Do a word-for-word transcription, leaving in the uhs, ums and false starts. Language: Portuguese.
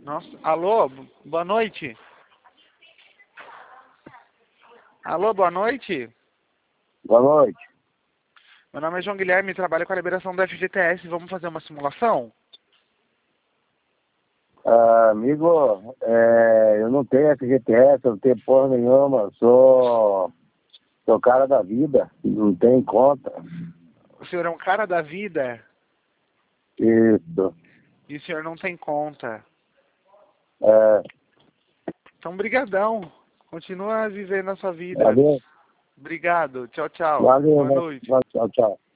Nossa, alô, b- boa noite. Alô, boa noite. Boa noite. Meu nome é João Guilherme, trabalho com a liberação do F G T S. Vamos fazer uma simulação? Ah, amigo, é, eu não tenho F G T S, eu não tenho porra nenhuma, sou, sou cara da vida, não tenho conta. O senhor é um cara da vida Isso. e o senhor não tem conta. É, Então, brigadão. Continua vivendo a sua vida. valeu, Obrigado. Tchau, tchau. valeu, Boa noite. valeu, tchau, tchau.